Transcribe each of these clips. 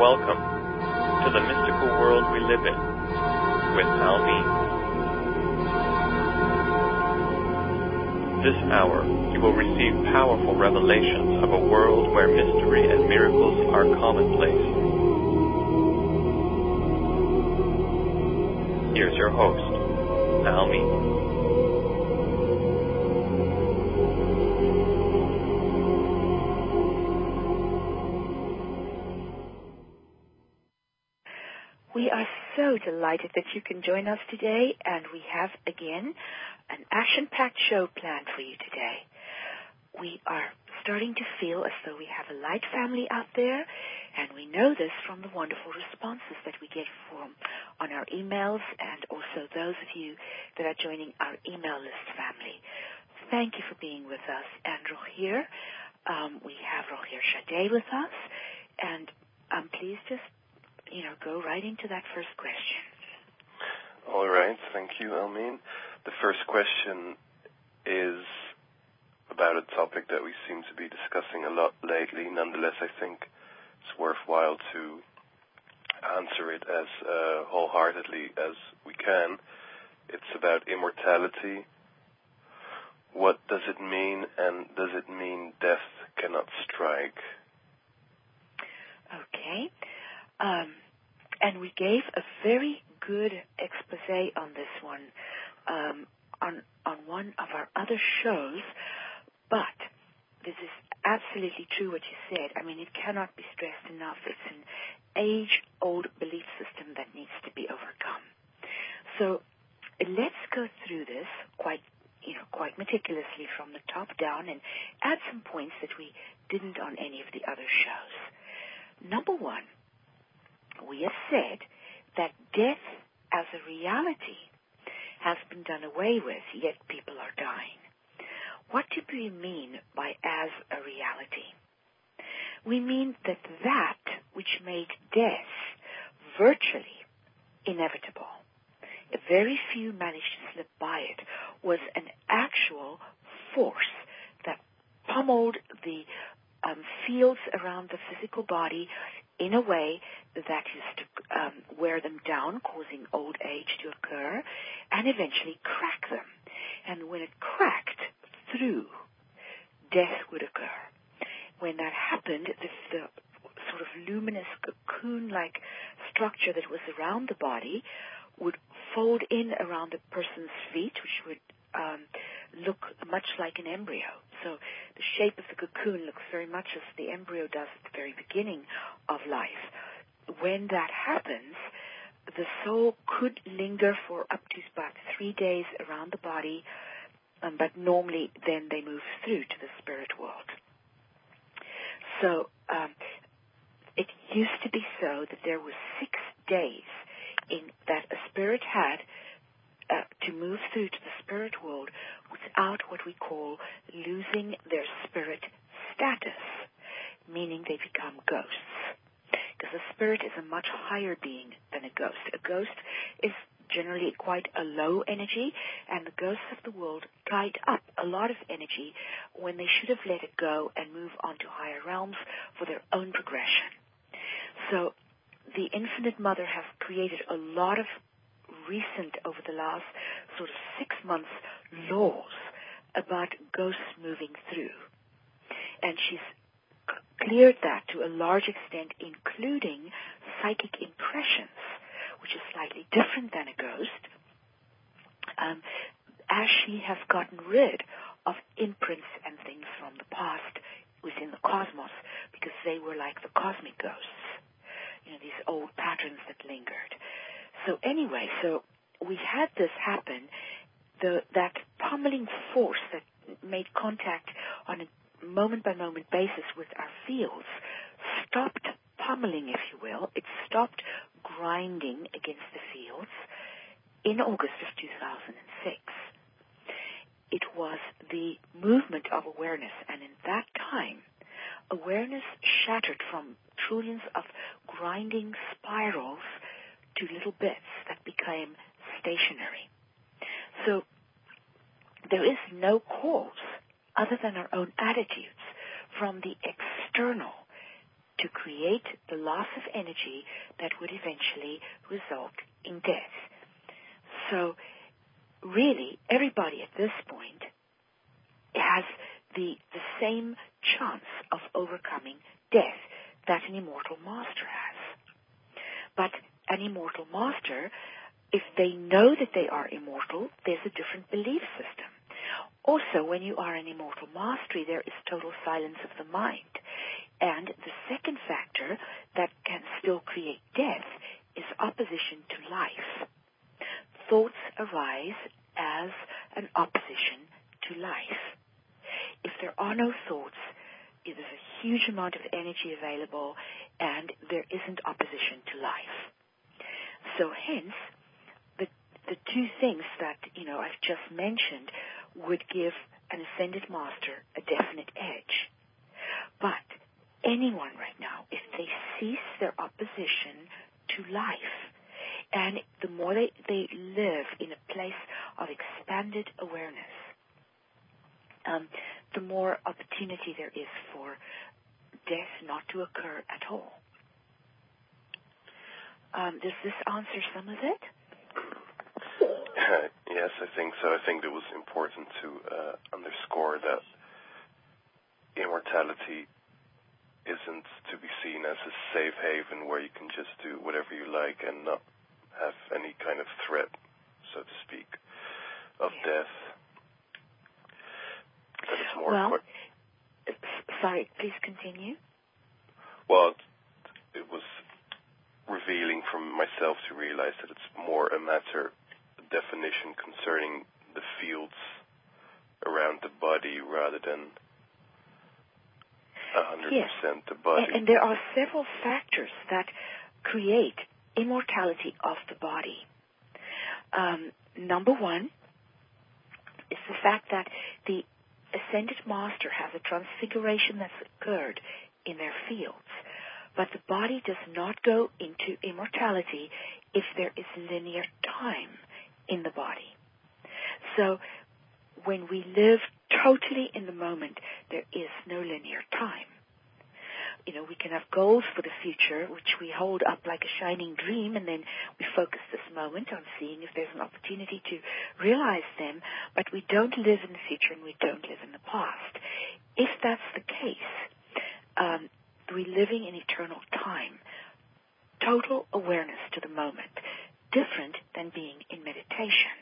Welcome to the mystical world we live in with Almin. This hour, you will receive powerful revelations of a world where mystery and miracles are commonplace. Here's your host, Almin. We are so delighted that you can join us today, and we have, again, an action-packed show planned for you today. We are starting to feel as though we have a light family out there, and we know this from the wonderful responses that we get on our emails and also those of you that are joining our email list family. Thank you for being with us. And Rogier, we have Rogier Shadé with us, and please just go right into that first question. All right. Thank you, Almin. The first question is about a topic that we seem to be discussing a lot lately. Nonetheless, I think it's worthwhile to answer it as wholeheartedly as we can. It's about immortality. What does it mean, and does it mean death cannot strike? Okay. And we gave a very good expose on this one on one of our other shows, but this is absolutely true what you said. I mean, it cannot be stressed enough. It's an age-old belief system that needs to be overcome. So let's go through this quite meticulously from the top down and add some points that we didn't on any of the other shows. Number one, we have said that death as a reality has been done away with, yet people are dying. What do we mean by as a reality? We mean that which made death virtually inevitable, very few managed to slip by it, was an actual force that pummeled the fields around the physical body in a way that used to wear them down, causing old age to occur, and eventually crack them. And when it cracked through, death would occur. When that happened, the sort of luminous cocoon-like structure that was around the body would fold in around the person's feet, which would look much like an embryo. So the shape of the cocoon looks very much as the embryo does at the very beginning of life. When that happens, the soul could linger for up to about 3 days around the body, but normally then they move through to the spirit world. So it used to be so that there were 6 days in that a spirit had to move through to the spirit world without what we call losing their spirit status, meaning they become ghosts. Because a spirit is a much higher being than a ghost. A ghost is generally quite a low energy, and the ghosts of the world tied up a lot of energy when they should have let it go and move on to higher realms for their own progression. So the Infinite Mother has created a lot of recent, over the last sort of 6 months, laws about ghosts moving through. And she's cleared that to a large extent, including psychic impressions, which is slightly different than a ghost, as she has gotten rid of imprints and things from the past within the cosmos, because they were like the cosmic ghosts, these old patterns that lingered. So anyway, we had this happen, that pummeling force that made contact on a moment-by-moment basis with our fields stopped pummeling, if you will. It stopped grinding against the fields in August of 2006. It was the movement of awareness, and in that time, awareness shattered from trillions of grinding spirals to little bits that became stationary. So there is no cause other than our own attitudes from the external to create the loss of energy that would eventually result in death. So really, everybody at this point has the same chance of overcoming death that an immortal master has. But an immortal master, if they know that they are immortal, there's a different belief system. Also, when you are an immortal mastery, there is total silence of the mind. And the second factor that can still create death is opposition to life. Thoughts arise as an opposition to life. If there are no thoughts, there's a huge amount of energy available, and there isn't opposition to life. So hence, the two things that, I've just mentioned would give an ascended master a definite edge. But anyone right now, if they cease their opposition to life, and the more they live in a place of expanded awareness, the more opportunity there is for death not to occur at all. Does this answer some of it? Yes, I think so. I think it was important to underscore that immortality isn't to be seen as a safe haven where you can just do whatever you like and not have any kind of threat, so to speak, of death. That it's more sorry, please continue. Well, it was revealing from myself to realize that it's more a matter of definition concerning the fields around the body rather than 100% the body. And there are several factors that create immortality of the body. Number one is the fact that the ascended master has a transfiguration that's occurred in their fields, but the body does not go into immortality if there is linear time in the body. So when we live totally in the moment, there is no linear time. We can have goals for the future, which we hold up like a shining dream, and then we focus this moment on seeing if there's an opportunity to realize them, but we don't live in the future and we don't live in the past. If that's the case, we're living in eternal time, total awareness to the moment, different than being in meditation.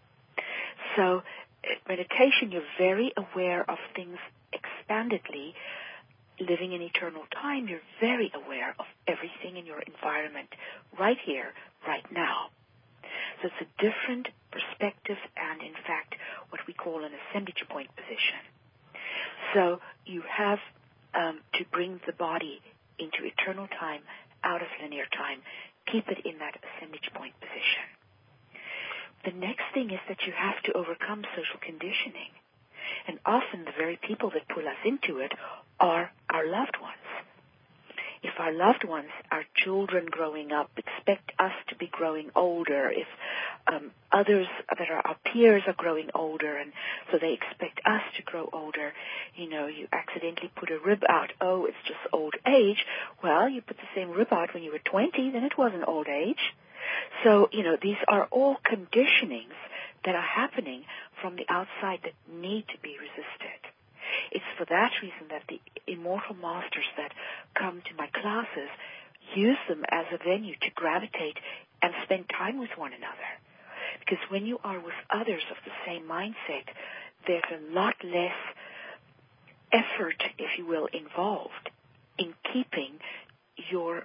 So, meditation, you're very aware of things expandedly. Living in eternal time, you're very aware of everything in your environment right here, right now. So it's a different perspective and, in fact, what we call an assemblage point position. So you have to bring the body into eternal time, out of linear time, keep it in that assemblage point position. The next thing is that you have to overcome social conditioning. And often the very people that pull us into it are our loved ones. If our loved ones, our children growing up, expect us to be growing older, if others that are our peers are growing older, and so they expect us to grow older, you accidentally put a rib out. Oh, it's just old age. Well, you put the same rib out when you were 20, then it wasn't old age. So, these are all conditionings that are happening from the outside that need to be resisted. It's for that reason that the immortal masters that come to my classes use them as a venue to gravitate and spend time with one another. Because when you are with others of the same mindset, there's a lot less effort, if you will, involved in keeping your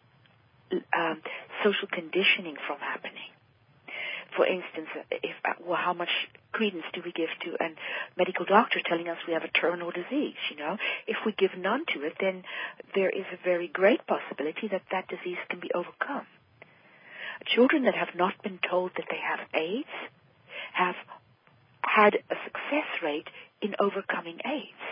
social conditioning from happening. For instance, how much credence do we give to a medical doctor telling us we have a terminal disease, If we give none to it, then there is a very great possibility that that disease can be overcome. Children that have not been told that they have AIDS have had a success rate in overcoming AIDS.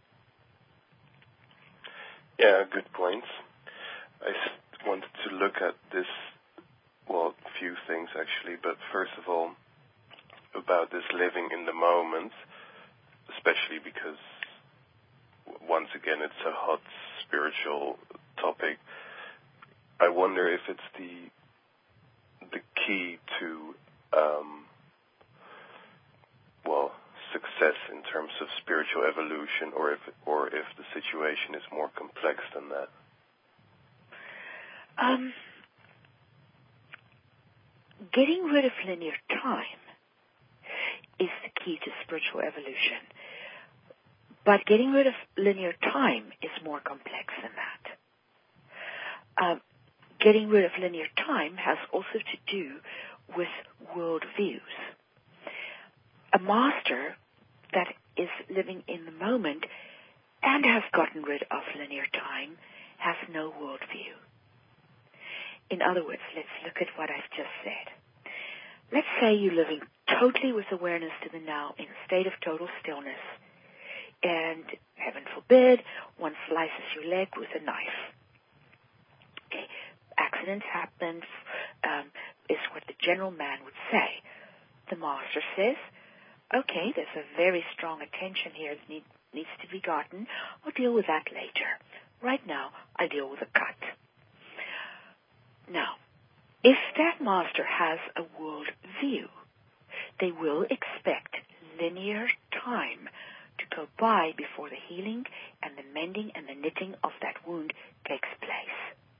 Yeah, good points. I wanted to look at this, a few things actually, but first of all, about this living in the moment, especially because, once again, it's a hot spiritual topic, I wonder if it's the key to success in terms of spiritual evolution, or if the situation is more complex than that. Getting rid of linear time is the key to spiritual evolution. But getting rid of linear time is more complex than that. Getting rid of linear time has also to do with worldviews. A master that is living in the moment and has gotten rid of linear time has no worldview. In other words, let's look at what I've just said. Let's say you're living totally with awareness to the now in a state of total stillness, and heaven forbid, one slices your leg with a knife. Okay, accidents happen, is what the general man would say. The master says, okay, there's a very strong attention here that needs to be gotten. I'll deal with that later. Right now, I deal with a cut. Now, if that master has a world view, they will expect linear time to go by before the healing and the mending and the knitting of that wound takes place.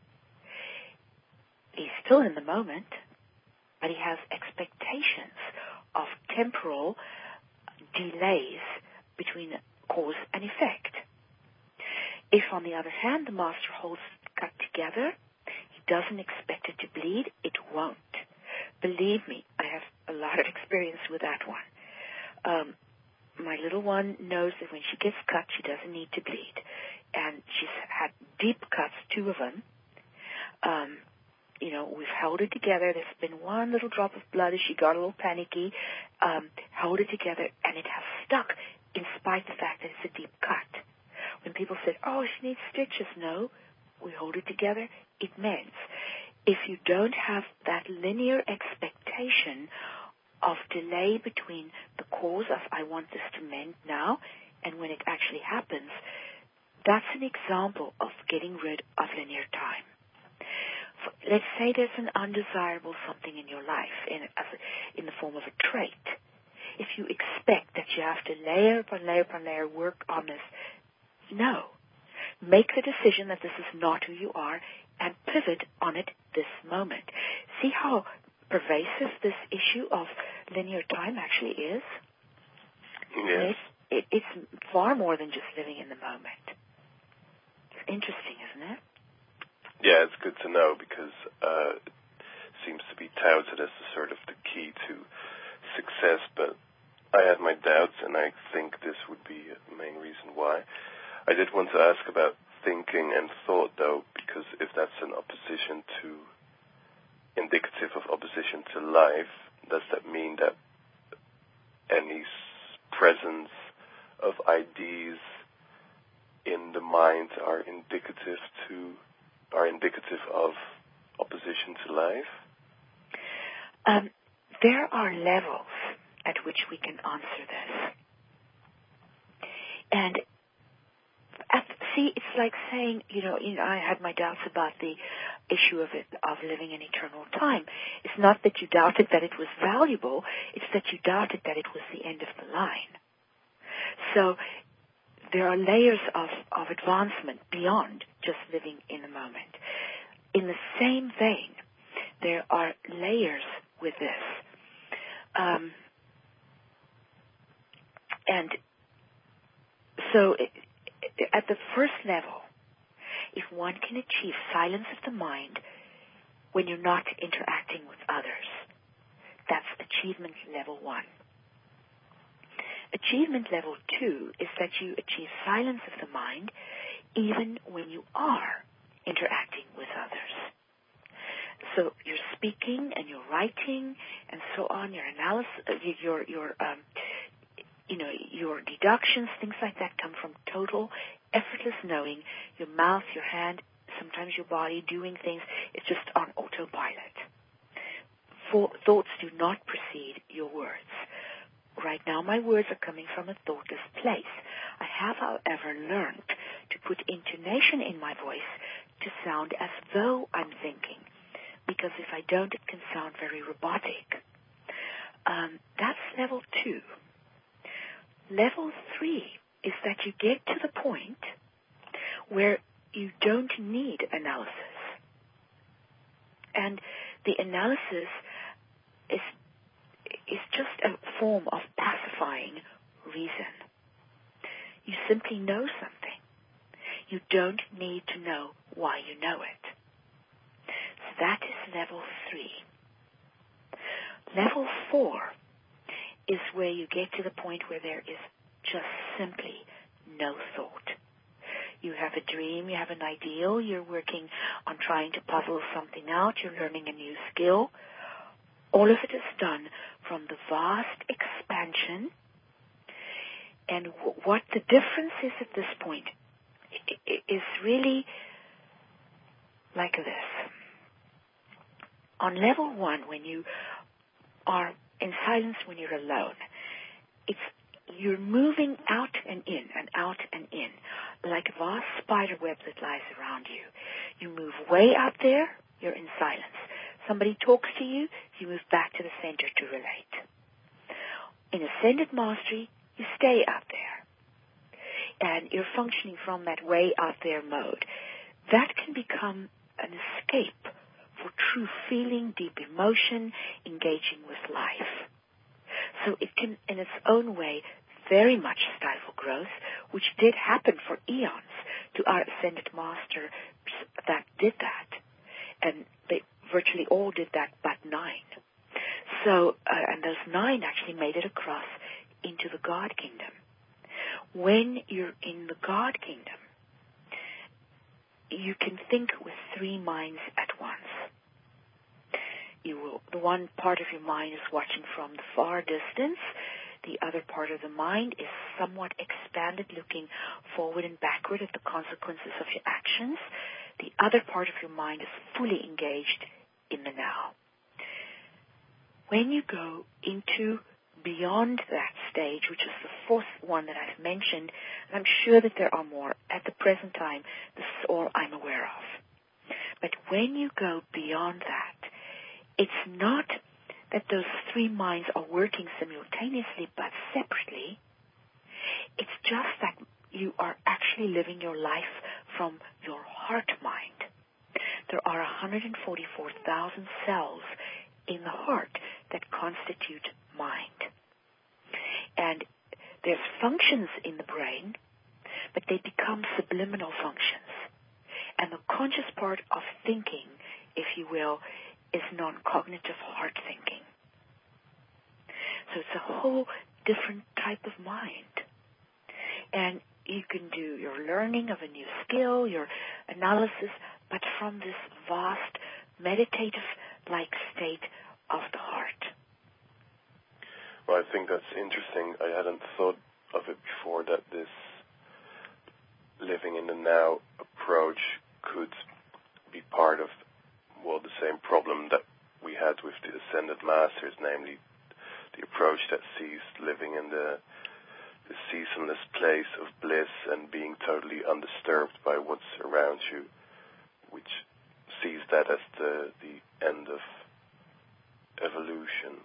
He's still in the moment, but he has expectations of temporal delays between cause and effect. If, on the other hand, the master holds the cut together, he doesn't expect it to bleed, it won't. Believe me, I have a lot of experience with that one. My little one knows that when she gets cut, she doesn't need to bleed. And she's had deep cuts, 2 of them. We've held it together. There's been one little drop of blood as she got a little panicky. Held it together, and it has stuck in spite of the fact that it's a deep cut. When people said, oh, she needs stitches, no, we hold it together, it mends. If you don't have that linear expectation of delay between the cause of I want this to mend now and when it actually happens, that's an example of getting rid of linear time. Let's say there's an undesirable something in your life in the form of a trait. If you expect that you have to layer upon layer upon layer work on this, no. Make the decision that this is not who you are and pivot on it this moment. See how pervasive this issue of linear time actually is? Yes. It's far more than just living in the moment. It's interesting, isn't it? Yeah, it's good to know because it seems to be touted as sort of the key to success, but I had my doubts, and I think this would be the main reason why. I did want to ask about thinking and thought, though, because if that's indicative of opposition to life, does that mean that any presence of ideas in the mind are indicative of opposition to life? There are levels at which we can answer this. And it's like saying, I had my doubts about the issue of living in eternal time. It's not that you doubted that it was valuable, it's that you doubted that it was the end of the line. So there are layers of advancement beyond just living in the moment. In the same vein, there are layers with this. And so at the first level, if one can achieve silence of the mind when you're not interacting with others, that's achievement level 1. Achievement level 2 is that you achieve silence of the mind even when you are interacting with others. So you're speaking and you're writing and so on, your analysis, your deductions, things like that come from total effortless knowing, your mouth, your hand, sometimes your body doing things. It's just on autopilot. Thoughts do not precede your words. Right now my words are coming from a thoughtless place. I have, however, learned to put intonation in my voice to sound as though I'm thinking, because if I don't, it can sound very robotic. That's level 2. Level 3 is that you get to the point where you don't need analysis. And the analysis is just a form of pacifying reason. You simply know something. You don't need to know why you know it. So that is level 3. Level 4 is where you get to the point where there is just simply no thought. You have a dream, you have an ideal, you're working on trying to puzzle something out, you're learning a new skill. All of it is done from the vast expansion. And what the difference is at this point is really like this. On level 1, when you are in silence, when you're alone, you're moving out and in and out and in, like a vast spider web that lies around you. You move way out there, you're in silence. Somebody talks to you, you move back to the center to relate. In Ascended Mastery, you stay out there. And you're functioning from that way out there mode. That can become an escape for true feeling, deep emotion, engaging with life. So it can, in its own way, very much stifle growth, which did happen for eons to our Ascended Masters that did that. And they virtually all did that but 9. So, and those 9 actually made it across into the God Kingdom. When you're in the God Kingdom, you can think with 3 minds at once. The one part of your mind is watching from the far distance. The other part of the mind is somewhat expanded, looking forward and backward at the consequences of your actions. The other part of your mind is fully engaged in the now. When you go into beyond that stage, which is the 4th one that I've mentioned, and I'm sure that there are more at the present time, this is all I'm aware of. But when you go beyond that, it's not that those 3 minds are working simultaneously but separately. It's just that you are actually living your life from your heart mind. There are 144,000 cells in the heart that constitute mind. And there's functions in the brain, but they become subliminal functions. And the conscious part of thinking, if you will, is non-cognitive heart thinking. So it's a whole different type of mind. And you can do your learning of a new skill, your analysis, but from this vast meditative-like state of the heart. Well, I think that's interesting. I hadn't thought of it before, that this living in the now approach could be part of, well, the same problem that we had with the Ascended Masters, namely the approach that sees living in the seasonless place of bliss and being totally undisturbed by what's around you, which sees that as the end of evolution.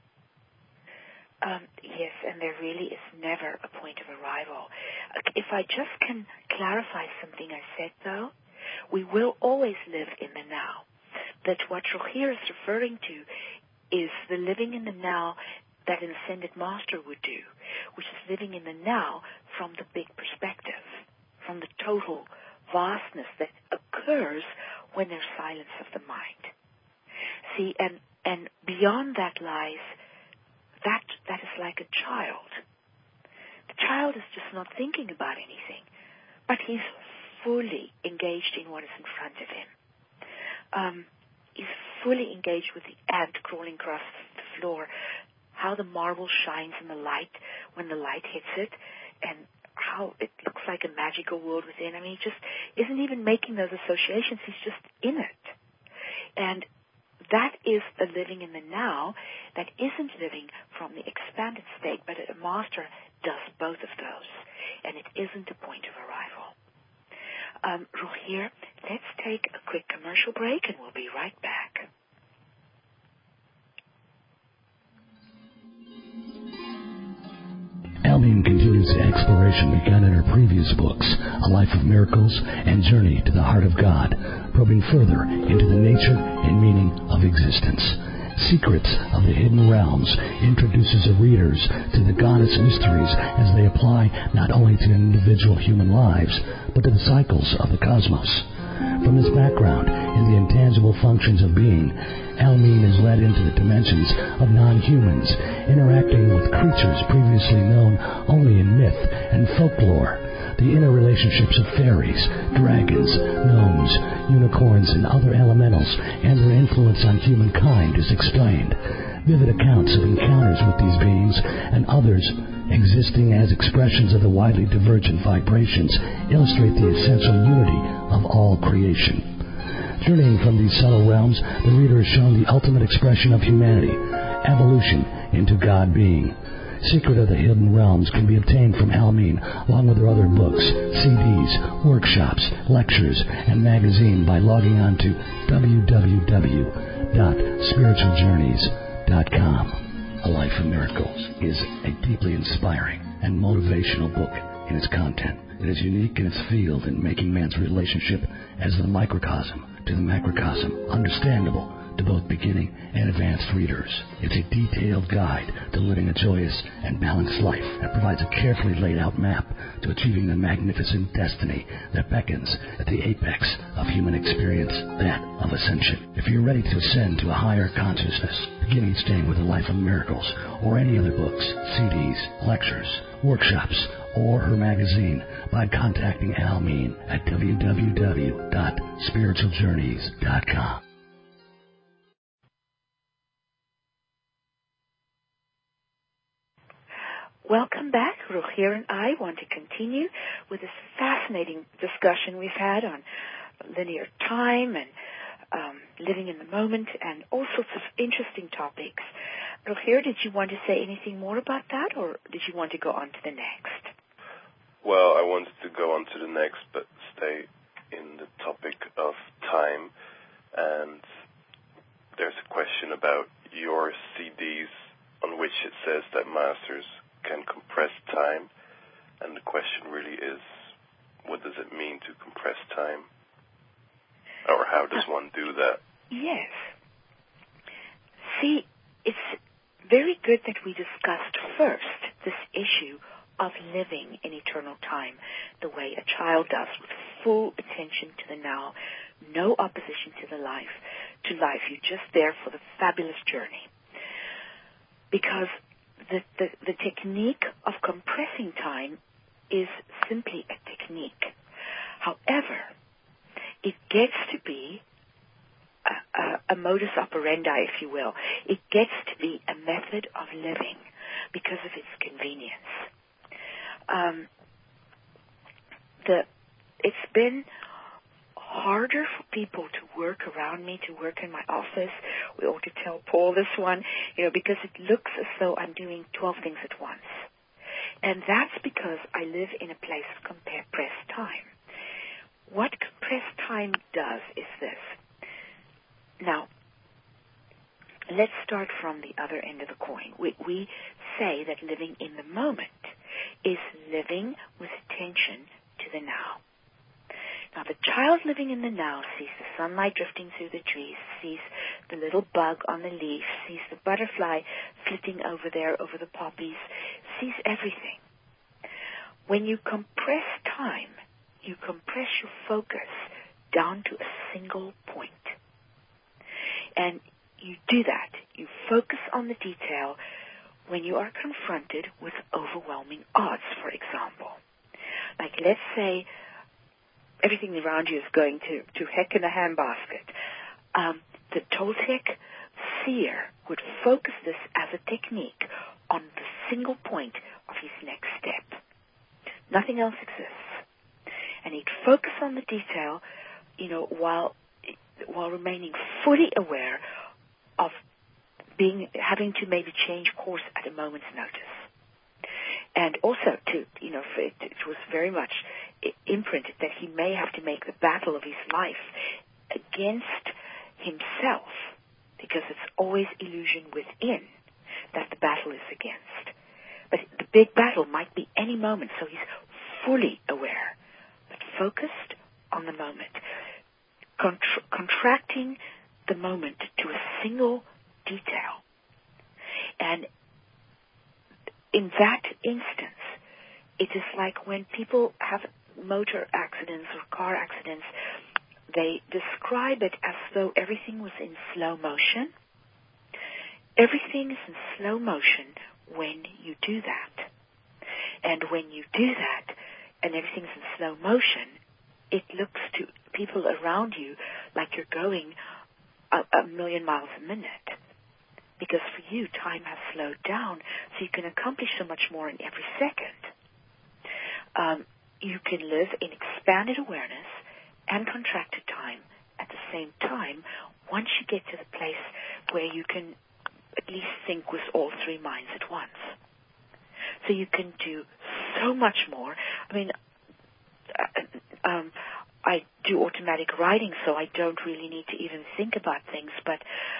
Yes, and there really is never a point of arrival. If I just can clarify something I said, though, we will always live in the now. That what Rogier is referring to is the living in the now that an Ascended Master would do, which is living in the now from the big perspective, from the total vastness that occurs when there's silence of the mind. See, and beyond that lies that is like a child. The child is just not thinking about anything, but he's fully engaged in what is in front of him. He's fully engaged with the ant crawling across the floor, how the marble shines in the light when the light hits it, and how it looks like a magical world within. I mean, he just isn't even making those associations. He's just in it. And that is a living in the now that isn't living from the expanded state, but a master does both of those, and it isn't a point of arrival. Rogier, let's take a quick commercial break and we'll be right back. Almeen continues the exploration begun in her previous books, A Life of Miracles and Journey to the Heart of God, probing further into the nature and meaning of existence. Secrets of the Hidden Realms introduces her readers to the goddess mysteries as they apply not only to individual human lives, but to the cycles of the cosmos. From this background in the intangible functions of being, Almeen is led into the dimensions of non-humans, interacting with creatures previously known only in myth and folklore. The inner relationships of fairies, dragons, gnomes, unicorns, and other elementals, and their influence on humankind is explained. Vivid accounts of encounters with these beings and others existing as expressions of the widely divergent vibrations illustrate the essential unity of all creation. Journeying from these subtle realms, the reader is shown the ultimate expression of humanity, evolution into God being. Secret of the Hidden Realms can be obtained from Almeen, along with her other books, CDs, workshops, lectures, and magazine by logging on to www.spiritualjourneys.com. A Life of Miracles is a deeply inspiring and motivational book in its content. It is unique in its field in making man's relationship as the microcosm to the macrocosm understandable to both beginning and advanced readers. It's a detailed guide to living a joyous and balanced life and provides a carefully laid out map to achieving the magnificent destiny that beckons at the apex of human experience, that of ascension. If you're ready to ascend to a higher consciousness, begin each day with A Life of Miracles or any other books, CDs, lectures, workshops, or her magazine by contacting Almeen at www.spiritualjourneys.com. Welcome back. Rogier and I want to continue with this fascinating discussion we've had on linear time and living in the moment and all sorts of interesting topics. Rogier, did you want to say anything more about that, or did you want to go on to the next? Well, I wanted to go on to the next, but stay in the topic of time. And there's a question about your CDs on which it says that masters can compress time. And the question really is, what does it mean to compress time? Or how does one do that? Yes. See, it's very good that we discussed first this issue of living in eternal time the way a child does, with full attention to the now, no opposition to life. You're just there for the fabulous journey. Because the technique of compressing time is simply a technique. However, it gets to be a modus operandi, if you will. It gets to be a method of living because of its convenience. It's been harder for people to work around me, to work in my office. We ought to tell Paul this one, because it looks as though I'm doing 12 things at once. And that's because I live in a place of compressed time. What compressed time does is this. Now, let's start from the other end of the coin. We say that living in the moment is living with attention to the now. Now, the child living in the now sees the sunlight drifting through the trees, sees the little bug on the leaf, sees the butterfly flitting over there over the poppies, sees everything. When you compress time, you compress your focus down to a single point. And you do that. You focus on the detail when you are confronted with overwhelming odds, for example. Like, let's say everything around you is going to heck in a handbasket. The Toltec seer would focus this as a technique on the single point of his next step. Nothing else exists. And he'd focus on the detail, while remaining fully aware of having to maybe change course at a moment's notice. And also it was very much imprinted that he may have to make the battle of his life against himself, because it's always illusion within that the battle is against. But the big battle might be any moment, so he's fully aware, but focused on the moment, contracting the moment to a single detail. And in that instance, it is like when people have motor accidents or car accidents, they describe it as though everything was in slow motion. Everything is in slow motion when you do that. And when you do that, and everything's in slow motion, it looks to people around you like you're going a million miles a minute. Because for you, time has slowed down, so you can accomplish so much more in every second. You can live in expanded awareness and contracted time at the same time once you get to the place where you can at least think with all three minds at once. So you can do so much more. I mean, I do automatic writing, so I don't really need to even think about things, but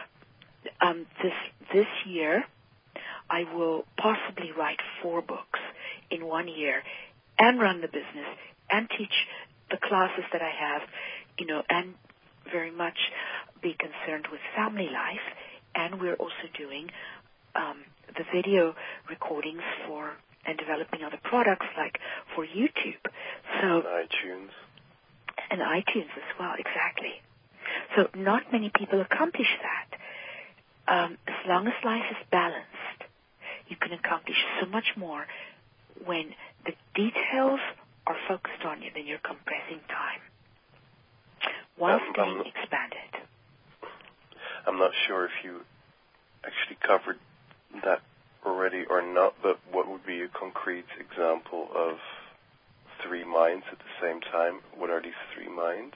this year I will possibly write 4 books in 1 year and run the business and teach the classes that I have, and very much be concerned with family life. And we're also doing the video recordings for and developing other products like for YouTube. So iTunes. And iTunes as well, exactly. So not many people accomplish that. As long as life is balanced, you can accomplish so much more when the details are focused on you, then you're compressing time while staying expanded. I'm not sure if you actually covered that already or not, but what would be a concrete example of 3 minds at the same time? What are these 3 minds?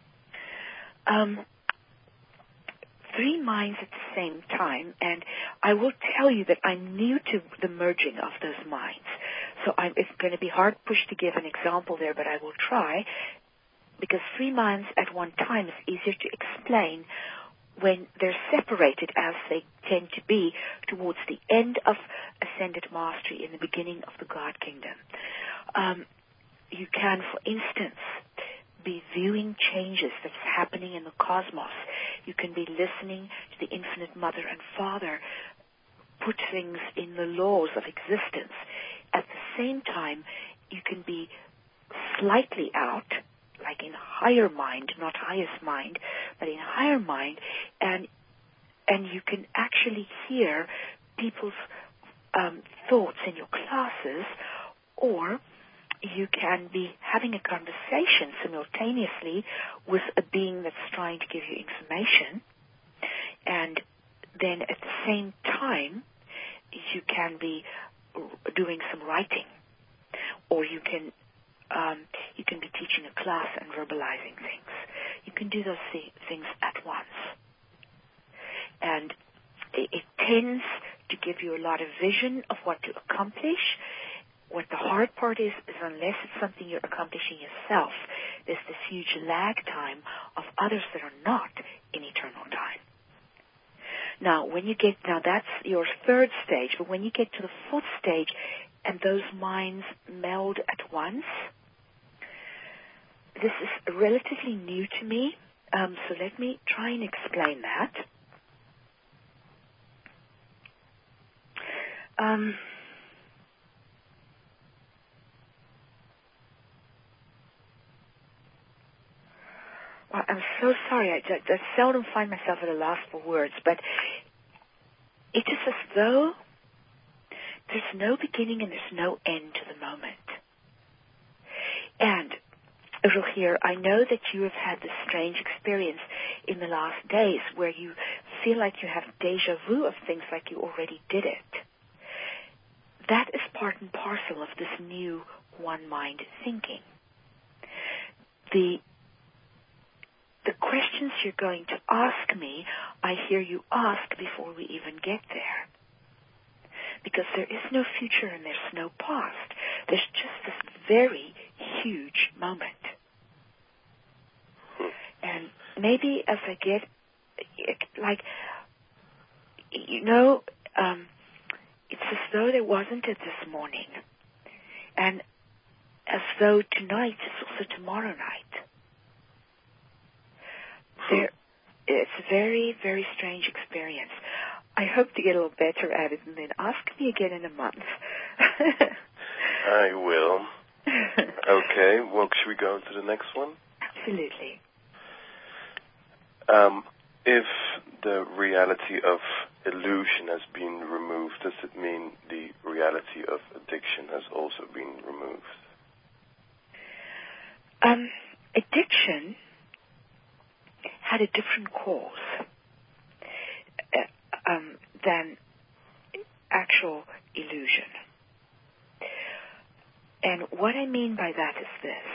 3 minds at the same time, and I will tell you that I'm new to the merging of those minds. So it's going to be hard pushed to give an example there, but I will try, because 3 minds at one time is easier to explain when they're separated, as they tend to be towards the end of Ascended Mastery in the beginning of the God Kingdom. You can, for instance, be viewing changes that's happening in the cosmos. You can be listening to the Infinite Mother and Father put things in the laws of existence. At the same time, you can be slightly out, like in higher mind, not highest mind, but in higher mind, and you can actually hear people's thoughts in your classes, or you can be having a conversation simultaneously with a being that's trying to give you information, and then at the same time you can be doing some writing, or you can be teaching a class and verbalizing things. You can do those things at once, and it tends to give you a lot of vision of what to accomplish. What the hard part is unless it's something you're accomplishing yourself, there's this huge lag time of others that are not in eternal time. Now, that's your 3rd stage, but when you get to the 4th stage and those minds meld at once, this is relatively new to me, so let me try and explain that. Well, I'm so sorry. I seldom find myself at a loss for words, but it is as though there's no beginning and there's no end to the moment. And, Rogier, I know that you have had this strange experience in the last days where you feel like you have déjà vu of things like you already did it. That is part and parcel of this new one-mind thinking. The questions you're going to ask me, I hear you ask before we even get there. Because there is no future and there's no past. There's just this very huge moment. And maybe as I get, it's as though there wasn't it this morning. And as though tonight is also tomorrow night. It's a very, very strange experience. I hope to get a little better at it and then ask me again in a month. I will. Okay, well, should we go to the next one? Absolutely. If the reality of illusion has been removed, does it mean the reality of addiction has also been removed? Addiction had a different cause than actual illusion. And what I mean by that is this.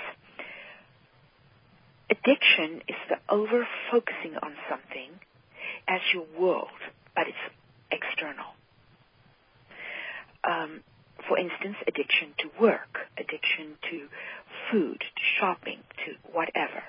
Addiction is the over-focusing on something as your world, but it's external. For instance, addiction to work, addiction to food, to shopping, to whatever.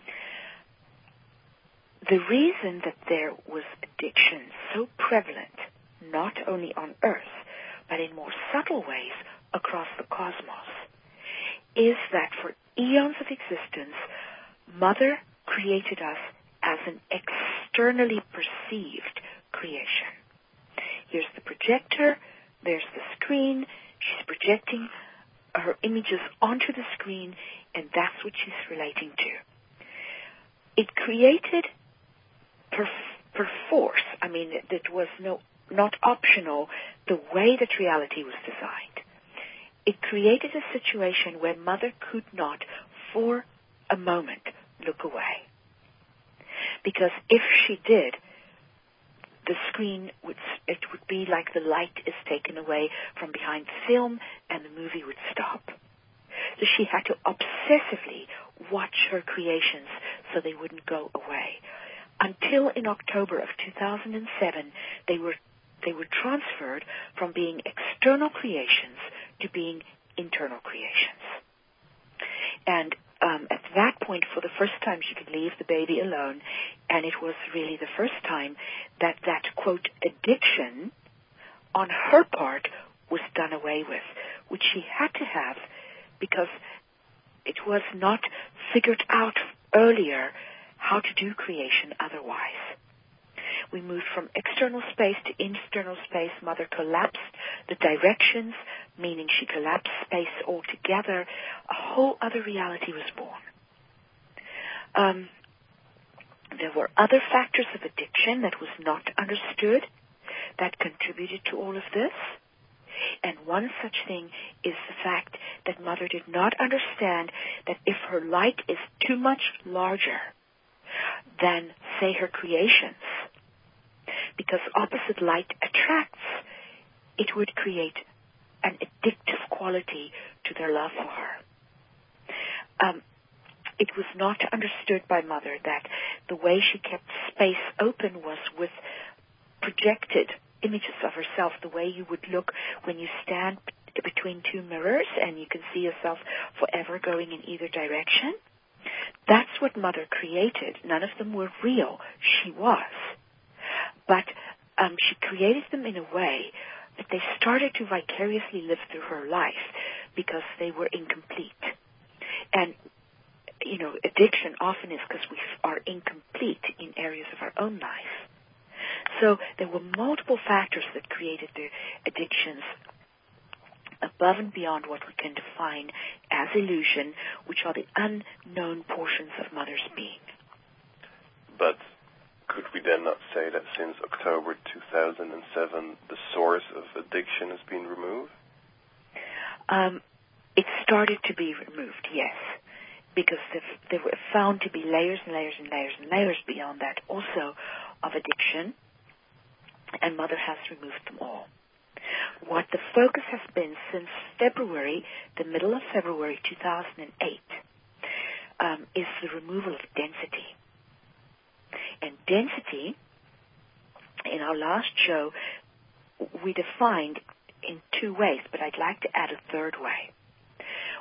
The reason that there was addiction so prevalent, not only on Earth, but in more subtle ways across the cosmos, is that for eons of existence, Mother created us as an externally perceived creation. Here's the projector, there's the screen, she's projecting her images onto the screen, and that's what she's relating to. It created per force, it was not optional, the way that reality was designed. It created a situation where Mother could not, for a moment, look away. Because if she did, the screen would be like the light is taken away from behind the film and the movie would stop. So she had to obsessively watch her creations so they wouldn't go away. Until in October of 2007, they were transferred from being external creations to being internal creations. And at that point, for the first time, she could leave the baby alone, and it was really the first time that quote, addiction on her part was done away with, which she had to have because it was not figured out earlier how to do creation otherwise. We moved from external space to internal space. Mother collapsed the directions, meaning she collapsed space altogether. A whole other reality was born. There were other factors of addiction that was not understood that contributed to all of this. And one such thing is the fact that Mother did not understand that if her light is too much larger than, say, her creations, because opposite light attracts, it would create an addictive quality to their love for her. It was not understood by Mother that the way she kept space open was with projected images of herself, the way you would look when you stand between two mirrors and you can see yourself forever going in either direction. That's what Mother created. None of them were real. She was. But she created them in a way that they started to vicariously live through her life because they were incomplete. And, addiction often is because we are incomplete in areas of our own life. So there were multiple factors that created the addictions above and beyond what we can define as illusion, which are the unknown portions of Mother's being. But could we then not say that since October 2007, the source of addiction has been removed? It started to be removed, yes, because there were found to be layers and layers and layers and layers beyond that also of addiction, and Mother has removed them all. What the focus has been since February, the middle of February 2008, is the removal of density. And density, in our last show, we defined in two ways, but I'd like to add a third way.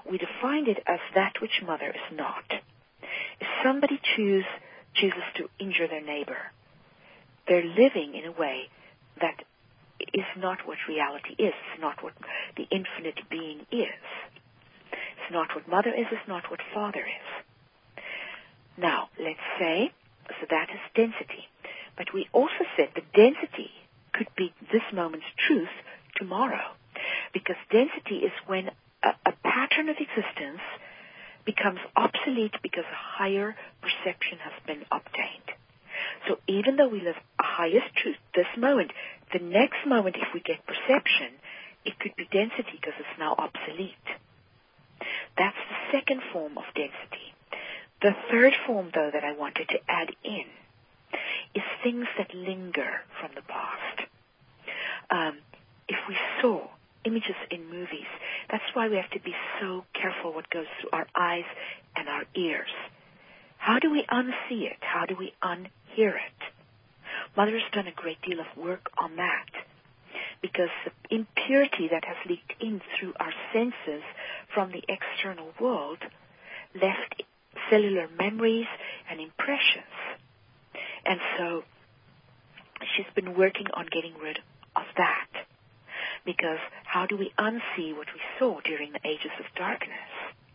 we defined it as that which mother is not. If somebody chooses to injure their neighbor, they're living in a way that is not what reality is. It's not what the infinite being is. It's not what mother is. It's not what father is. Now, let's say, so that is density. But we also said the density could be this moment's truth tomorrow. Because density is when a pattern of existence becomes obsolete because a higher perception has been obtained. So even though we live a highest truth this moment, the next moment if we get perception, it could be density because it's now obsolete. That's the second form of density. The third form, though, that I wanted to add in is things that linger from the past. If we saw images in movies, that's why we have to be so careful what goes through our eyes and our ears. How do we unsee it? How do we unhear it? Mother has done a great deal of work on that because the impurity that has leaked in through our senses from the external world left cellular memories and impressions. And so she's been working on getting rid of that. Because how do we unsee what we saw during the ages of darkness?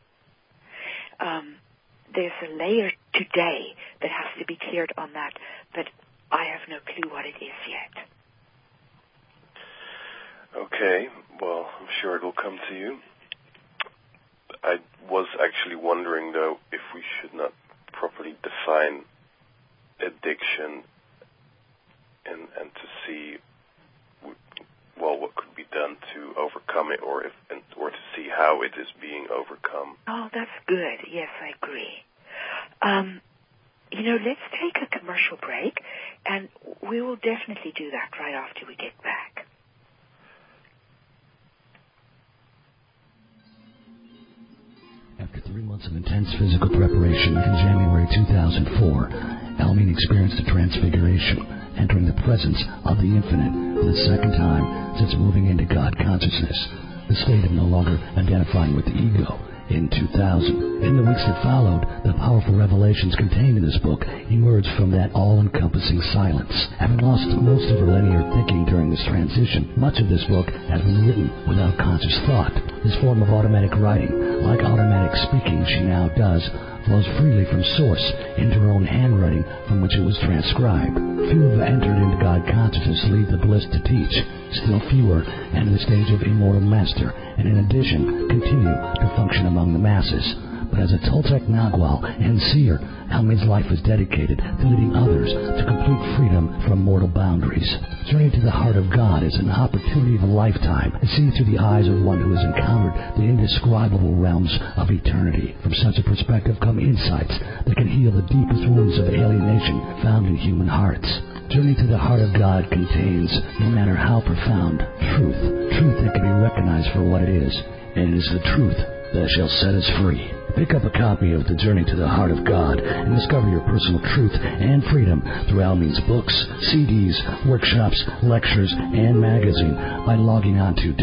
There's a layer today that has to be cleared on that, but I have no clue what it is yet. Okay, well, I'm sure it will come to you. I was actually wondering, though, if we should not properly define addiction and to see, well, what could be done to overcome it, or to see how it is being overcome. Oh, that's good. Yes, I agree. Let's take a commercial break, and we will definitely do that right after we get back. After 3 months of intense physical preparation in January 2004, Almeen experienced a transfiguration, entering the presence of the infinite for the second time since moving into God consciousness, the state of no longer identifying with the ego. In 2000, in the weeks that followed, the powerful revelations contained in this book emerged from that all-encompassing silence. Having lost most of her linear thinking during this transition, much of this book has been written without conscious thought. This form of automatic writing, like automatic speaking she now does, flows freely from source into her own handwriting from which it was transcribed. Few have entered into God consciousness leave the bliss to teach. Still fewer enter the stage of immortal master, and in addition continue to function among the masses. But as a Toltec Nagual and seer, Almeen's life is dedicated to leading others to complete freedom from mortal boundaries. Journey to the heart of God is an opportunity of a lifetime to see through the eyes of one who has encountered the indescribable realms of eternity. From such a perspective come insights that can heal the deepest wounds of alienation found in human hearts. Journey to the heart of God contains, no matter how profound, truth that can be recognized for what it is, and it is the truth that shall set us free. Pick up a copy of The Journey to the Heart of God and discover your personal truth and freedom through Almeen's books, CDs, workshops, lectures, and magazine by logging on to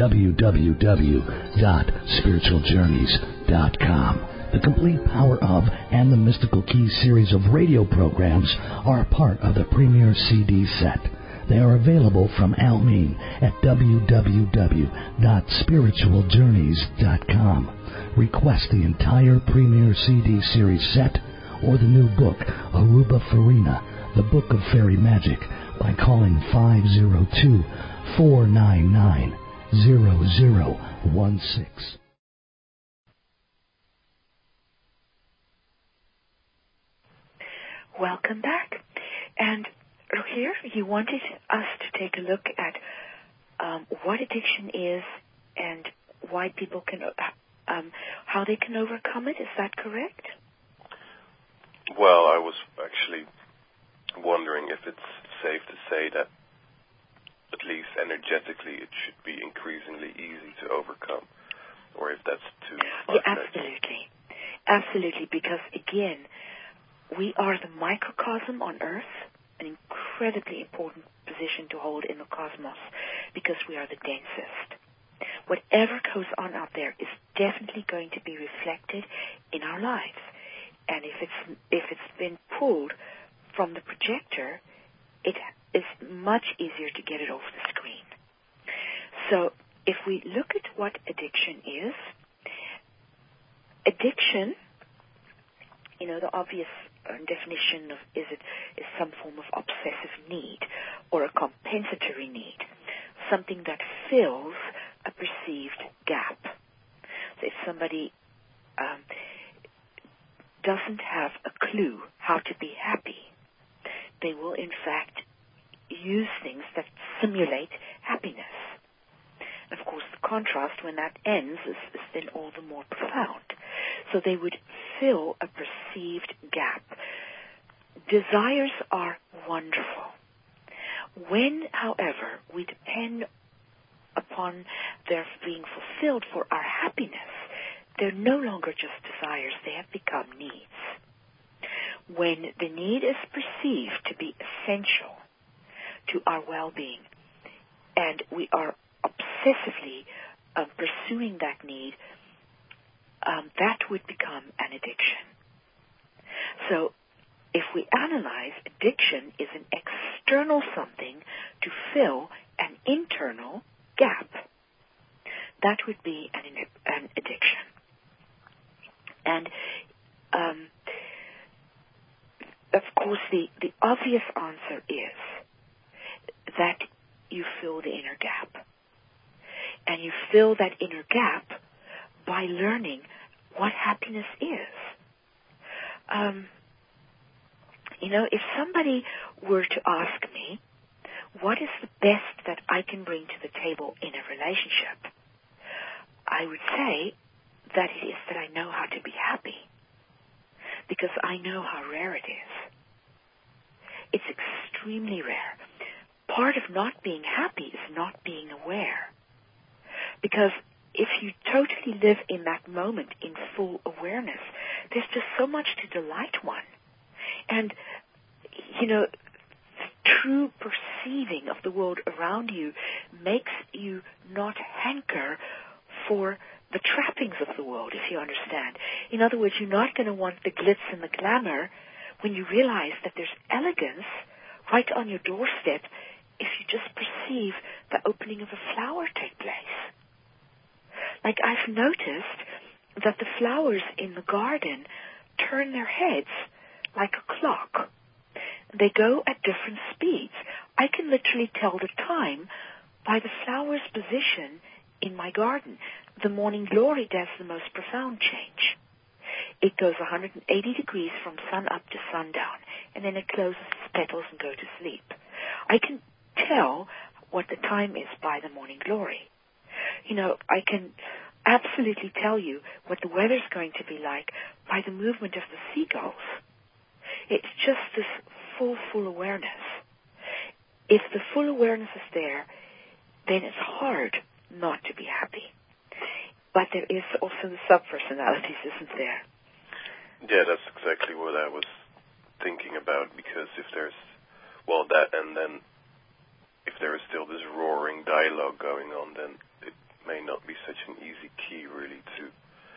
www.spiritualjourneys.com. The Complete Power of and the Mystical Key series of radio programs are a part of the Premier CD set. They are available from Almeen at www.spiritualjourneys.com. Request the entire Premier CD series set or the new book, Aruba Farina, The Book of Fairy Magic, by calling 502-499-0016. Welcome back. And here you wanted us to take a look at what addiction is and why people can, how they can overcome it. Is that correct? Well, I was actually wondering if it's safe to say that at least energetically it should be increasingly easy to overcome, or if that's too far. Yeah, absolutely. Absolutely, because again, we are the microcosm on Earth, an incredibly important position to hold in the cosmos, because we are the densest. whatever goes on out there is definitely going to be reflected in our lives. And if it's been pulled from the projector, it is much easier to get it off the screen. So if we look at what addiction is, addiction, the obvious definition of is some form of obsessive need or a compensatory need, something that fills a perceived gap. So if somebody doesn't have a clue how to be happy, they will in fact use things that simulate happiness. And of course, the contrast when that ends is then all the more profound. So they would fill a perceived gap. Desires are wonderful. When, however, we depend upon their being fulfilled for our happiness, they're no longer just desires, they have become needs. When the need is perceived to be essential to our well-being, and we are obsessively pursuing that need, that would become an addiction. So if we analyze, addiction is an external something to fill an internal gap. That would be an addiction. And of course, the obvious answer is that you fill the inner gap. And you fill that inner gap by learning what happiness is. If somebody were to ask me, what is the best that I can bring to the table in a relationship, I would say that it is that I know how to be happy, because I know how rare it is. It's extremely rare. Part of not being happy is not being aware. Because if you totally live in that moment in full awareness, there's just so much to delight one. And, true perceiving of the world around you makes you not hanker for the trappings of the world, if you understand. In other words, you're not going to want the glitz and the glamour when you realize that there's elegance right on your doorstep if you just perceive the opening of a flower take place. Like, I've noticed that the flowers in the garden turn their heads like a clock. They go at different speeds. I can literally tell the time by the flower's position in my garden. The morning glory does the most profound change. It goes 180 degrees from sun up to sundown, and then it closes its petals and goes to sleep. I can tell what the time is by the morning glory. I can absolutely tell you what the weather's going to be like by the movement of the seagulls. It's just this full awareness. If the full awareness is there, then it's hard not to be happy. But there is also the sub-personalities, isn't there? Yeah, that's exactly what I was thinking about, because if there's, that, and then if there is still this roaring dialogue going on, then it may not be such an easy key, really, to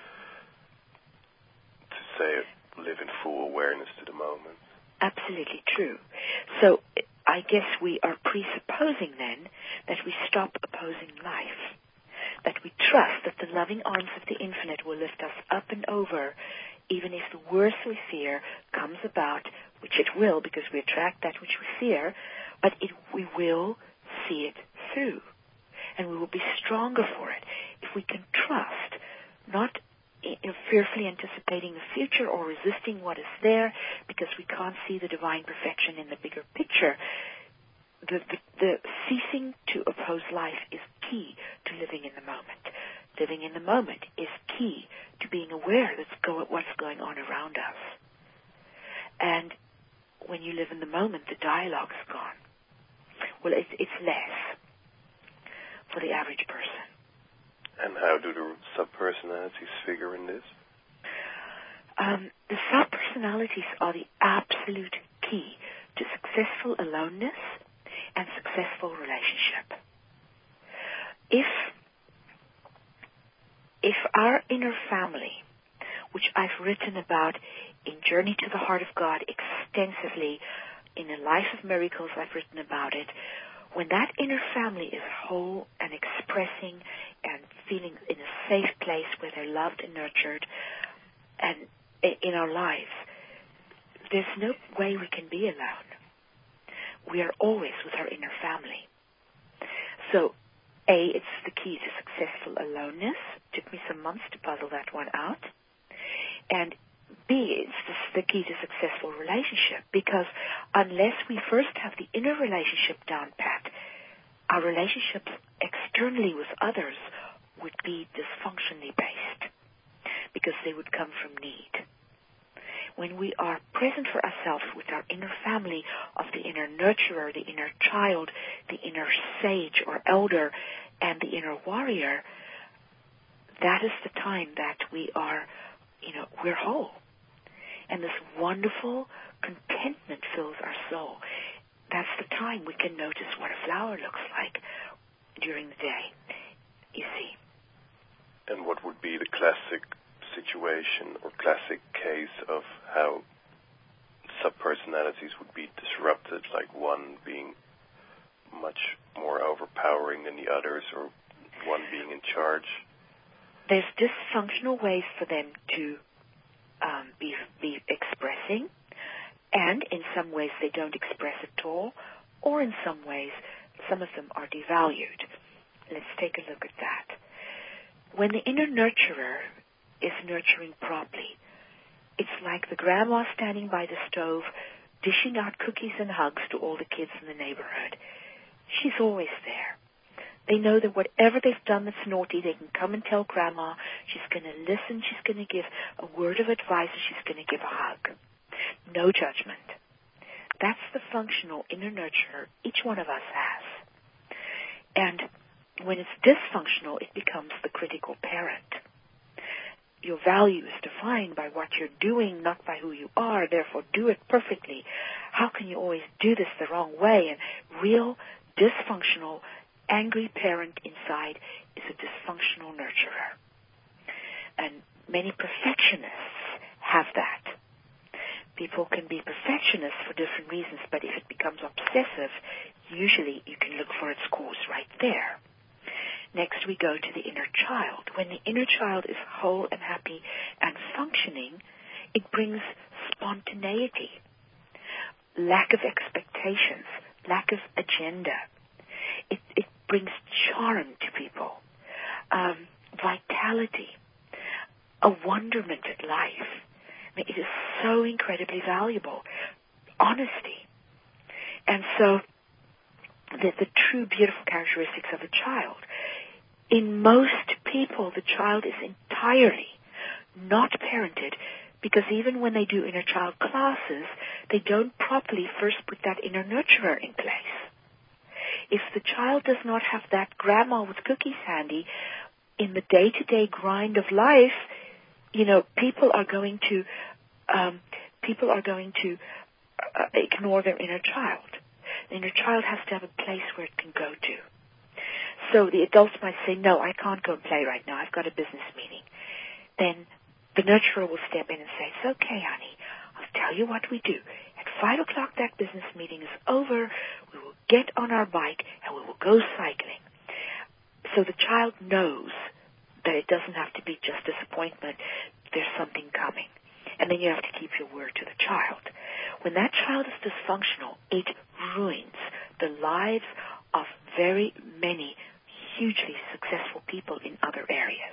say live in full awareness to the moment. Absolutely true. So I guess we are presupposing then that we stop opposing life, that we trust that the loving arms of the infinite will lift us up and over, even if the worst we fear comes about, which it will, because we attract that which we fear, but we will see it through, and we will be stronger for it if we can trust, not fearfully anticipating the future or resisting what is there because we can't see the divine perfection in the bigger picture. The ceasing to oppose life is key to living in the moment. Living in the moment is key to being aware of what's going on around us. And when you live in the moment, the dialogue is gone. Well, it's less for the average person. And how do the sub-personalities figure in this? The sub-personalities are the absolute key to successful aloneness and successful relationship. If our inner family, which I've written about in Journey to the Heart of God extensively, in A Life of Miracles I've written about it, when that inner family is whole and expressing and feeling in a safe place where they're loved and nurtured and in our lives, there's no way we can be alone. We are always with our inner family. So, A, it's the key to successful aloneness. It took me some months to puzzle that one out. And B, it's the key to successful relationship, because unless we first have the inner relationship down pat, our relationships externally with others would be dysfunctionally based, because they would come from need. When we are present for ourselves with our inner family of the inner nurturer, the inner child, the inner sage or elder, and the inner warrior, that is the time that we are, we're whole. And this wonderful contentment fills our soul. That's the time we can notice what a flower looks like during the day, you see. And what would be the classic situation or classic case of how subpersonalities would be disrupted, like one being much more overpowering than the others, or one being in charge? There's dysfunctional ways for them to be expressing, and in some ways they don't express at all, or in some ways some of them are devalued. Let's take a look at that. When the inner nurturer is nurturing properly, it's like the grandma standing by the stove dishing out cookies and hugs to all the kids in the neighborhood. She's always there. They know that whatever they've done that's naughty, they can come and tell Grandma. She's going to listen. She's going to give a word of advice, and she's going to give a hug. No judgment. That's the functional inner nurturer each one of us has. And when it's dysfunctional, it becomes the critical parent. Your value is defined by what you're doing, not by who you are. Therefore, do it perfectly. How can you always do this the wrong way? And real dysfunctional angry parent inside is a dysfunctional nurturer. And many perfectionists have that. People can be perfectionists for different reasons, but if it becomes obsessive, usually you can look for its cause right there. Next, we go to the inner child. When the inner child is whole and happy and functioning, it brings spontaneity, lack of expectations, lack of agenda. It brings charm to people, vitality, a wonderment at life. I mean, it is so incredibly valuable. Honesty. And so the true beautiful characteristics of a child. In most people, the child is entirely not parented, because even when they do inner child classes, they don't properly first put that inner nurturer in place. If the child does not have that grandma with cookies handy in the day-to-day grind of life, people are going to ignore their inner child. The inner child has to have a place where it can go to. So the adults might say, no, I can't go and play right now. I've got a business meeting. Then the nurturer will step in and say, it's okay, honey. I'll tell you what we do. At 5 o'clock, that business meeting is over. We will get on our bike and we will go cycling. So the child knows that it doesn't have to be just disappointment. There's something coming. And then you have to keep your word to the child. When that child is dysfunctional, it ruins the lives of very many hugely successful people in other areas.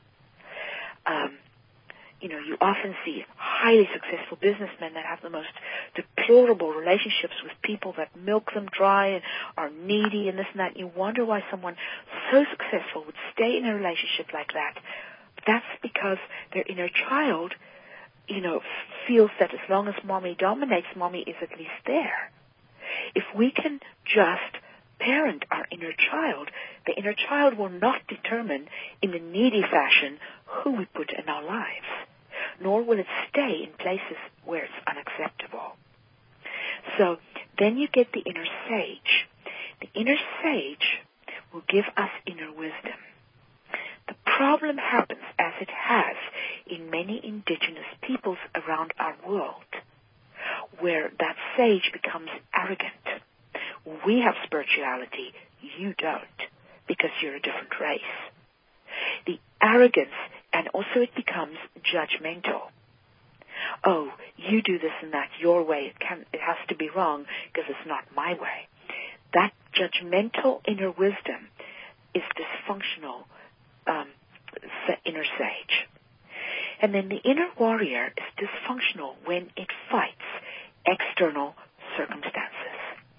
You often see highly successful businessmen that have the most deplorable relationships with people that milk them dry and are needy and this and that. You wonder why someone so successful would stay in a relationship like that. That's because their inner child, feels that as long as mommy dominates, mommy is at least there. If we can just parent our inner child, the inner child will not determine in a needy fashion who we put in our lives, nor will it stay in places where it's unacceptable. So then you get the inner sage. The inner sage will give us inner wisdom. The problem happens as it has in many indigenous peoples around our world, where that sage becomes arrogant. We have spirituality, you don't, because you're a different race. The arrogance, and also it becomes judgmental. Oh, you do this and that your way. It has to be wrong because it's not my way. That judgmental inner wisdom is dysfunctional inner sage. And then the inner warrior is dysfunctional when it fights external circumstances.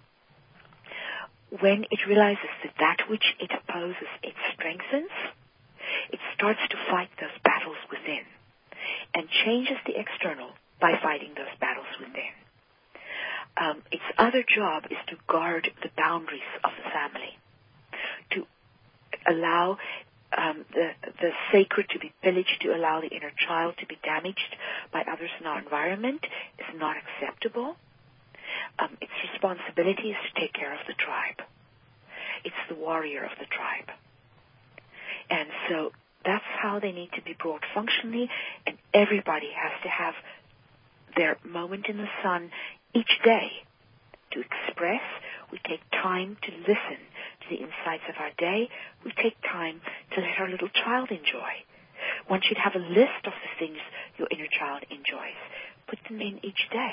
When it realizes that which it opposes, it strengthens, it starts to fight those battles within and changes the external by fighting those battles within. Its other job is to guard the boundaries of the family, to allow the sacred to be pillaged, to allow the inner child to be damaged by others in our environment is not acceptable. Its responsibility is to take care of the tribe. It's the warrior of the tribe. And so that's how they need to be brought functionally, and everybody has to have their moment in the sun each day to express. We take time to listen to the insights of our day. We take time to let our little child enjoy. One should have a list of the things your inner child enjoys. Put them in each day.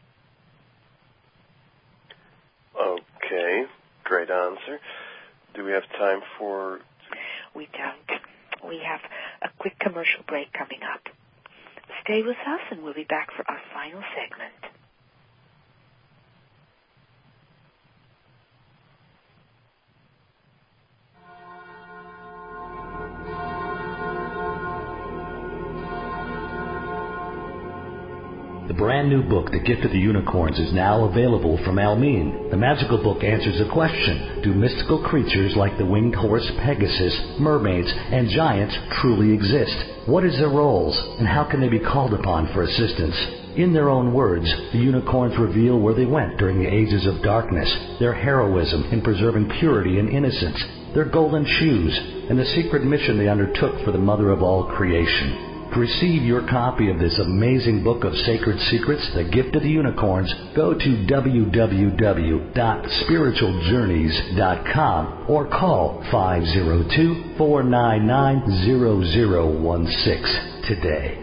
Okay, great answer. Do we have time for... We don't. We have a quick commercial break coming up. Stay with us and we'll be back for our final segment. The brand new book, The Gift of the Unicorns, is now available from Almeen. The magical book answers the question, do mystical creatures like the winged horse Pegasus, mermaids, and giants truly exist? What is their roles, and how can they be called upon for assistance? In their own words, the unicorns reveal where they went during the ages of darkness, their heroism in preserving purity and innocence, their golden shoes, and the secret mission they undertook for the mother of all creation. To receive your copy of this amazing book of sacred secrets, The Gift of the Unicorns, go to www.spiritualjourneys.com or call 502-499-0016 today.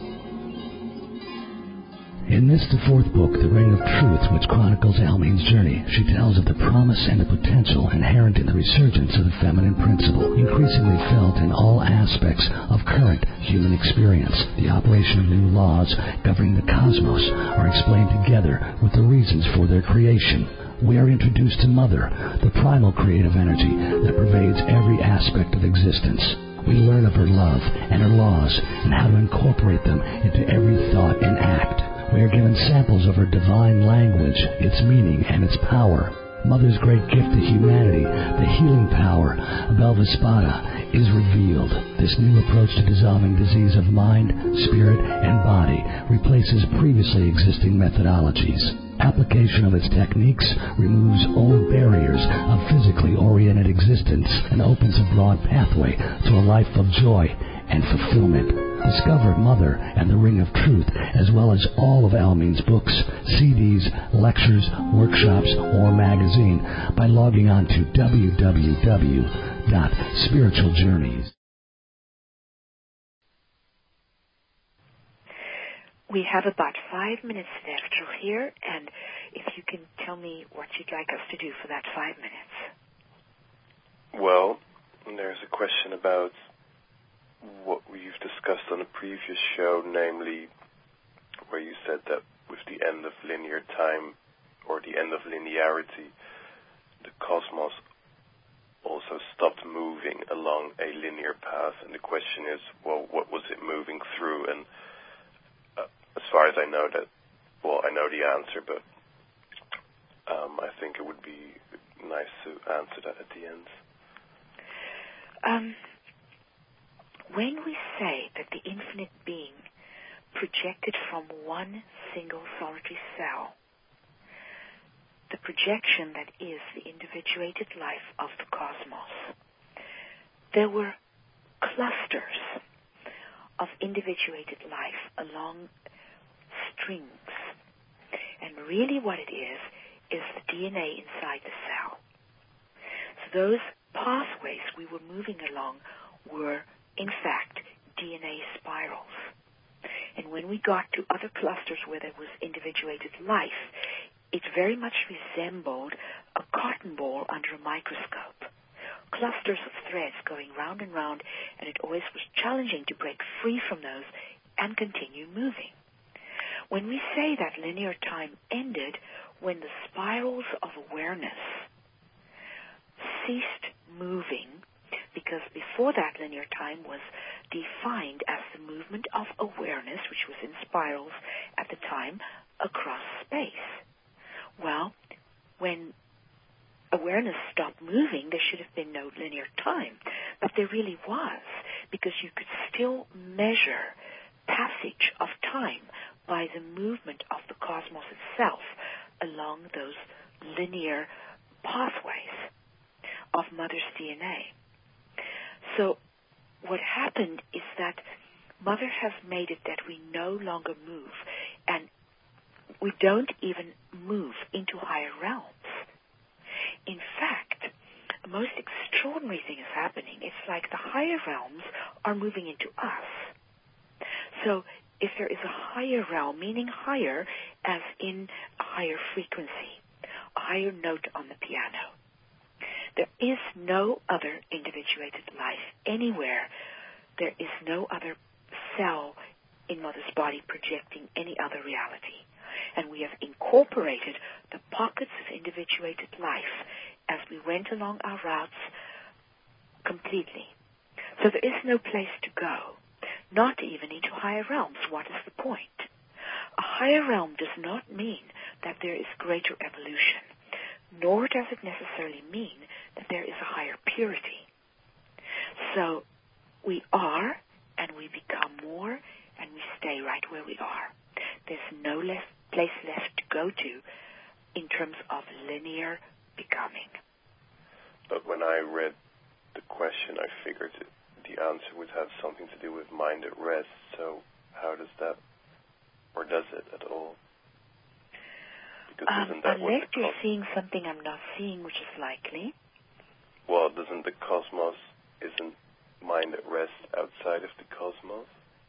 In this, the fourth book, The Ring of Truth, which chronicles Almeen's journey, she tells of the promise and the potential inherent in the resurgence of the feminine principle, increasingly felt in all aspects of current human experience. The operation of new laws governing the cosmos are explained together with the reasons for their creation. We are introduced to Mother, the primal creative energy that pervades every aspect of existence. We learn of her love and her laws and how to incorporate them into every thought and act. We are given samples of her divine language, its meaning, and its power. Mother's great gift to humanity, the healing power of Elvaspada, is revealed. This new approach to dissolving disease of mind, spirit, and body replaces previously existing methodologies. Application of its techniques removes old barriers of physically oriented existence and opens a broad pathway to a life of joy and fulfillment. Discover Mother and the Ring of Truth, as well as all of Almeen's books, CDs, lectures, workshops, or magazine by logging on to www.spiritualjourneys. We have about 5 minutes left here, and if you can tell me what you'd like us to do for that 5 minutes. Well, there's a question about what we've discussed on a previous show, namely where you said that with the end of linear time, or the end of linearity, the cosmos also stopped moving along a linear path. And the question is, well, what was it moving through? And as far as I know I know the answer, but I think it would be nice to answer that at the end. When we say that the infinite being projected from one single solitary cell, the projection that is the individuated life of the cosmos, there were clusters of individuated life along strings. And really what it is the DNA inside the cell. So those pathways we were moving along were, in fact, DNA spirals. And when we got to other clusters where there was individuated life, it very much resembled a cotton ball under a microscope. Clusters of threads going round and round, and it always was challenging to break free from those and continue moving. When we say that linear time ended when the spirals of awareness ceased moving, because before that linear time was defined as the movement of awareness, which was in spirals at the time, across space. Well, when awareness stopped moving, there should have been no linear time, but there really was, because you could still measure passage of time by the movement of the cosmos itself along those linear pathways of Mother's DNA. So what happened is that Mother has made it that we no longer move, and we don't even move into higher realms. In fact, the most extraordinary thing is happening. It's like the higher realms are moving into us. So if there is a higher realm, meaning higher as in a higher frequency, a higher note on the piano, there is no other individuated life anywhere. There is no other cell in Mother's body projecting any other reality. And we have incorporated the pockets of individuated life as we went along our routes completely. So there is no place to go, not even into higher realms. What is the point? A higher realm does not mean that there is greater evolution, nor does it necessarily mean that there is a higher purity. So we are, and we become more, and we stay right where we are. There's no place left to go to in terms of linear becoming. But when I read the question, I figured the answer would have something to do with mind at rest. So how does that, or does it at all? Because isn't that unless you're seeing something I'm not seeing, which is likely. Well, doesn't the cosmos, isn't mind at rest outside of the cosmos?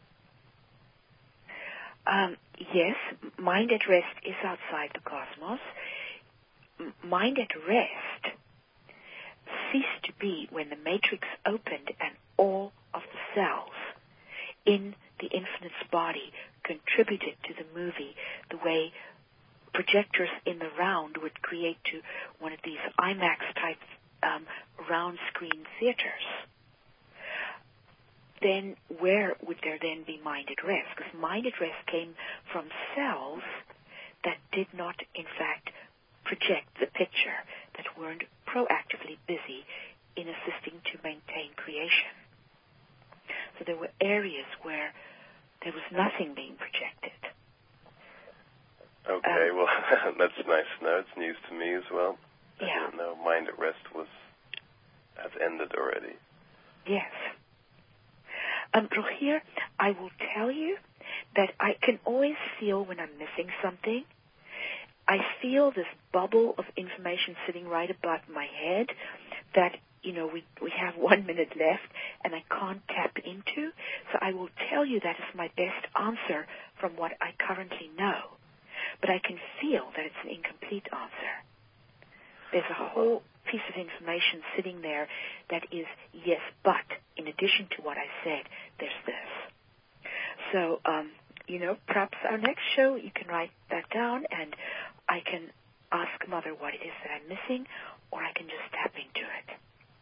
Yes, mind at rest is outside the cosmos. Mind at rest ceased to be when the matrix opened and all of the cells in the infinite's body contributed to the movie the way projectors in the round would create to one of these IMAX-type round screen theaters. Then where would there then be mind at rest? Because mind at rest came from cells that did not, in fact, project the picture, that weren't proactively busy in assisting to maintain creation. So there were areas where there was nothing being projected. Okay, well, that's nice to know. It's news to me as well. I Yeah. didn't know mind at rest has ended already. Yes. Rogier, I will tell you that I can always feel when I'm missing something. I feel this bubble of information sitting right above my head that, we have 1 minute left and I can't tap into. So I will tell you that is my best answer from what I currently know. But I can feel that it's an incomplete answer. There's a whole piece of information sitting there that is, yes, but in addition to what I said, there's this. So, perhaps our next show, you can write that down and I can ask Mother what it is that I'm missing, or I can just tap into it.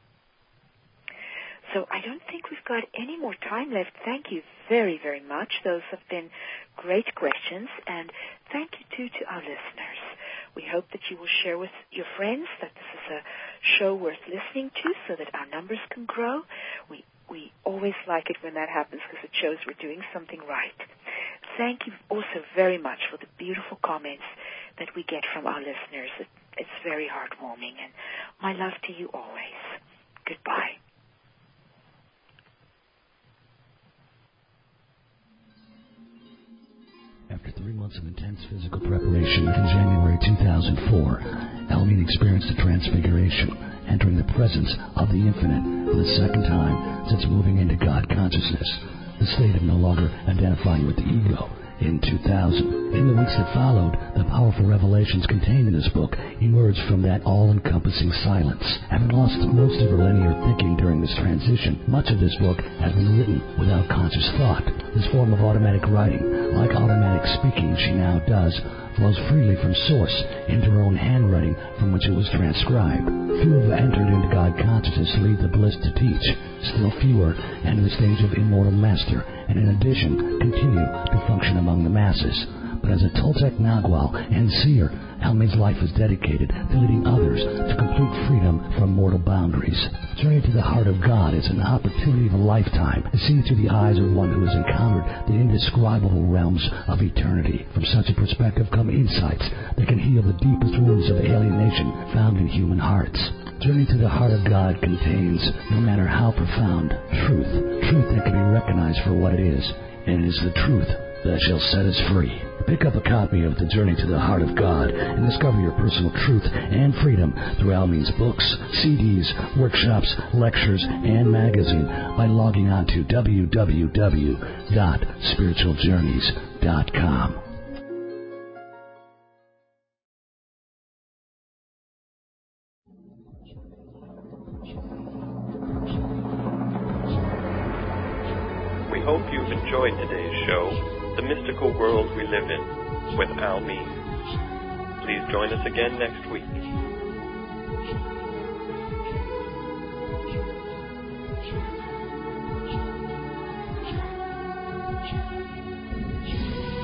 So I don't think we've got any more time left. Thank you very, very much. Those have been great questions, and thank you, too, to our listeners. We hope that you will share with your friends that this is a show worth listening to so that our numbers can grow. We always like it when that happens because it shows we're doing something right. Thank you also very much for the beautiful comments that we get from our listeners. It's very heartwarming, and my love to you always. Goodbye. 3 months of intense physical preparation, in January 2004, Almin experienced a transfiguration, entering the presence of the Infinite for the second time since moving into God consciousness, the state of no longer identifying with the ego. In 2000. In the weeks that followed, the powerful revelations contained in this book emerged from that all-encompassing silence. Having lost most of her linear thinking during this transition, much of this book has been written without conscious thought. This form of automatic writing, like automatic speaking she now does, flows freely from source into her own handwriting from which it was transcribed. Few have entered into God consciousness to lead the bliss to teach. Still fewer enter the stage of immortal master, and in addition, continue to function among the masses. But as a Toltec Nagual and seer, Almin's life is dedicated to leading others to complete freedom from mortal boundaries. Journey to the Heart of God is an opportunity of a lifetime to see through the eyes of one who has encountered the indescribable realms of eternity. From such a perspective come insights that can heal the deepest wounds of alienation found in human hearts. Journey to the Heart of God contains, no matter how profound, truth that can be recognized for what it is, and it is the truth that shall set us free. Pick up a copy of The Journey to the Heart of God and discover your personal truth and freedom through Almin's books, CDs, workshops, lectures, and magazine by logging on to www.spiritualjourneys.com. We hope you've enjoyed today's show, The Mystical World We Live In, with Almin. Please join us again next week.